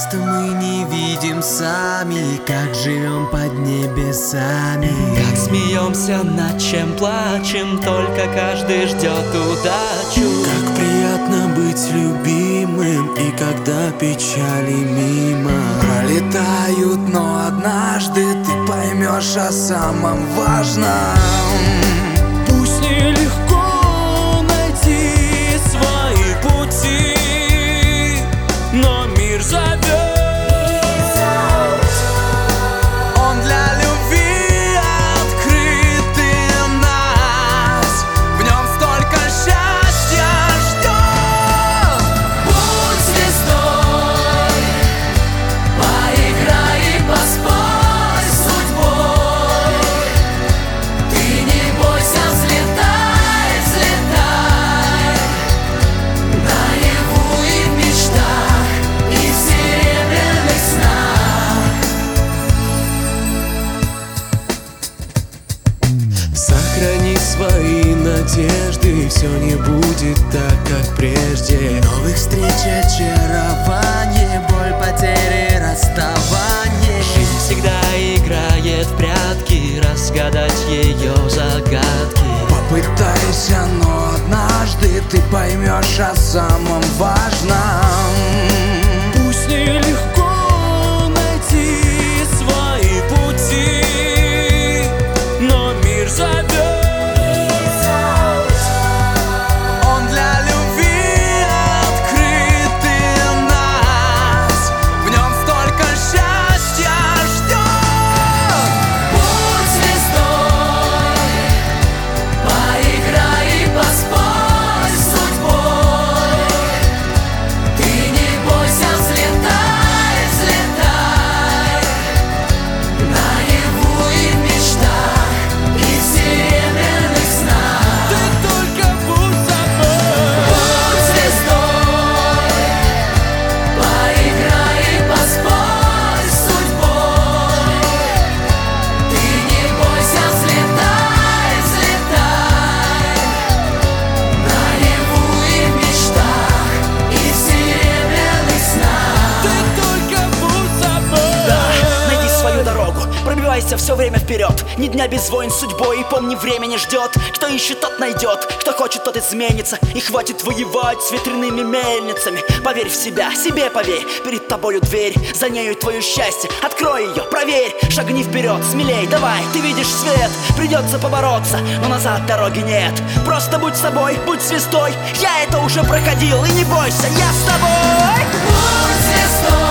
Часто мы не видим сами, как живем под небесами, как смеемся, над чем плачем, только каждый ждет удачу. Как приятно быть любимым, и когда печали мимо пролетают, но однажды ты поймешь о самом важном. Пусть нелегко найти свои пути, но мир зовет. Он для любви открытый нас, в нем столько счастья ждет. Будь звездой, поиграй и поспорь с судьбой. Ты не бойся, взлетай, взлетай, наяву и в мечтах, и в серебряных снах. Сохрани свои надежды, все не будет так, как прежде. Новых встреч, очарование, боль, потери, расставание. Жизнь всегда играет в прятки, разгадать ее загадки. Попытайся, но однажды ты поймешь о самом важном. Пусть нелегко найти свои пути, но мир зовет. Он для любви открытый нас, в нем столько счастья ждет. Будь звездой, поиграй и поспорь с судьбой. Ты не бойся, взлетай, взлетай, наяву и в мечтах, и в серебряных снах. Ты только будь собой. Будь звездой, поиграй и поспорь с судьбой. Ты не бойся, взлетай, взлетай, наяву и в мечтах, и в серебряных снах. Ты только будь собой. Найди свою дорогу, пробивайся все время вперед. Ни дня без войн с судьбой, и помни, время не ждет. Кто ищет, тот найдет, кто хочет, тот изменится. И хватит воевать с ветряными мельницами. Поверь в себя, себе поверь, перед тобою дверь, за нею твое счастье, открой ее, проверь. Шагни вперед, смелей, давай, ты видишь свет. Придется побороться, но назад дороги нет. Просто будь собой, будь звездой. Я это уже проходил, и не бойся, я с тобой. Будь звездой,